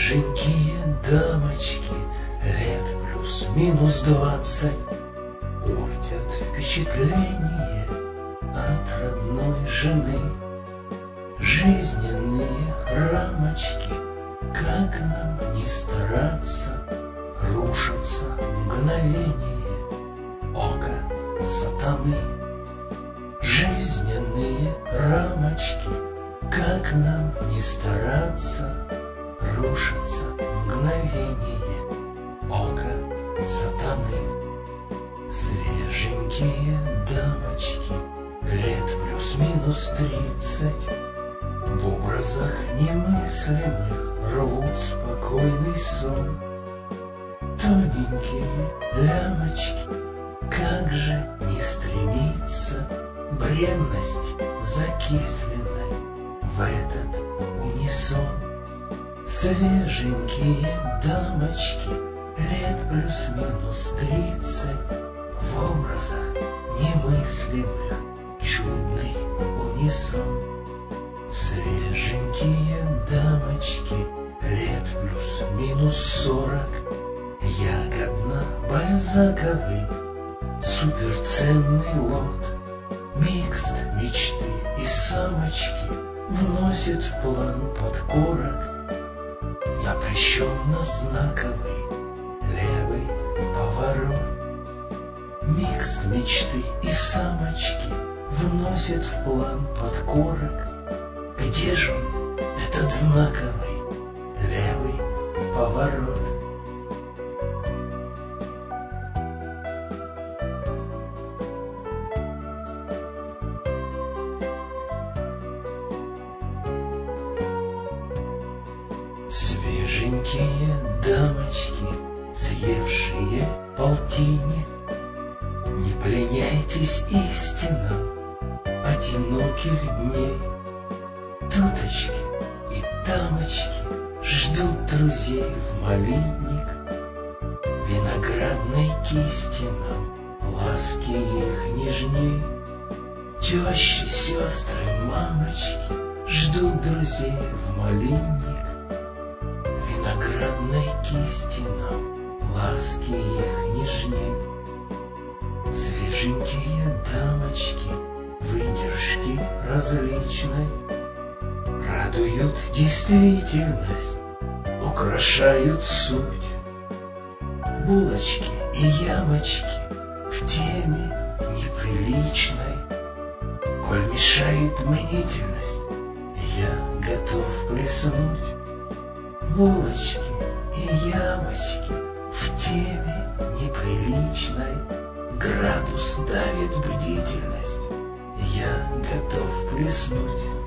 Свеженькие дамочки, лет плюс-минус 20, портят впечатление от родной жены. Жизненные рамочки, как нам не стараться, рушатся в мгновение ока сатаны. Жизненные рамочки, как нам не стараться, рушатся в мгновение ока сатаны. Свеженькие дамочки, лет плюс-минус 30, в образах немыслимых рвут спокойный сон. Тоненькие лямочки, как же не стремиться бренность закисленной в этот унисон. Свеженькие дамочки, лет плюс-минус 30, в образах немыслимых чудный унисон. Свеженькие дамочки, лет плюс-минус 40, ягодно-бальзаковый суперценный лот. Микс мечты и самочки вносит в план подкорок запрещенно-знаковый левый поворот. Микс мечты и самочки вносит в план подкорок. Где же он, этот знаковый левый поворот? Свеженькие дамочки, съевшие полтинник, не пленяйтесь истинам одиноких дней. Туточки и дамочки ждут друзей в малинник, виноградной кисти нам ласки их нежней. Тещи, сестры, мамочки ждут друзей в малинник, виноградной кисти нам ласки их нежней. Свеженькие дамочки, выдержки различной радуют действительность, украшают суть. Булочки и ямочки в теме неприличной, коль мешает мнительность, я готов плеснуть. Булочки и ямочки в теме неприличной, градус давит бдительность, я готов плеснуть.